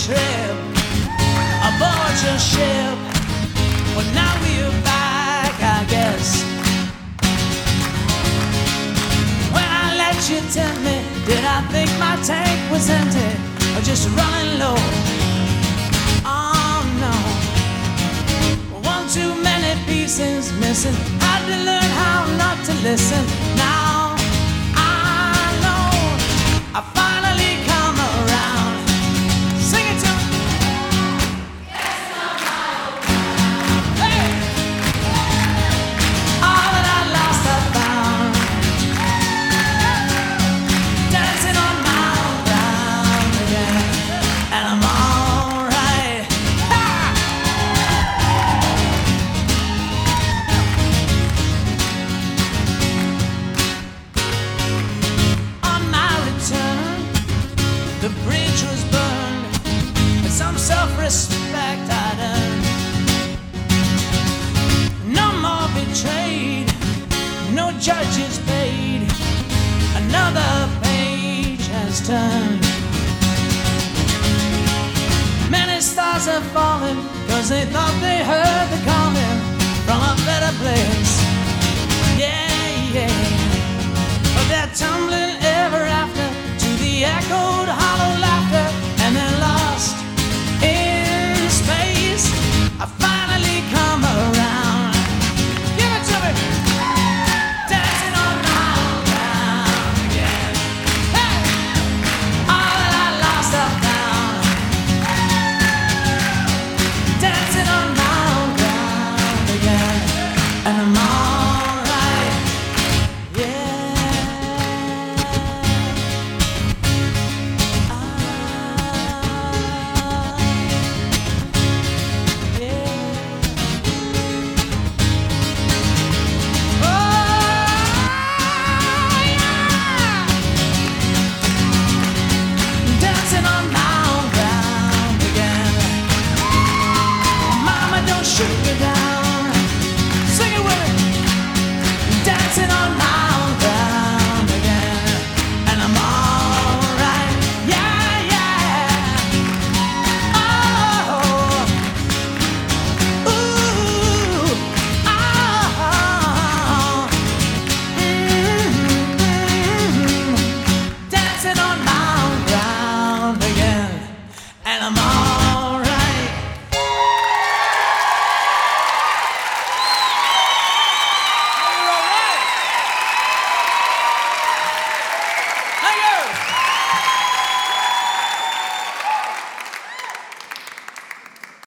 trip aboard your ship. Well, now we're back, I guess. When I let you tempt me, did I think my tank was empty or just running low? Oh no, one too many pieces missing. Had to learn how not to listen. Now I know I finally come around. Sing it to me. Hey! All that I lost I found, dancing on my own ground again, and I'm alright. On my return, the bridge was burned, but some self-respect I'd earned. No more betrayed, no judges paid. Another page has turned. Many stars have fallen, cause they thought they heard the calling from a better place. Yeah, yeah. But they're tumbling ever after to the echo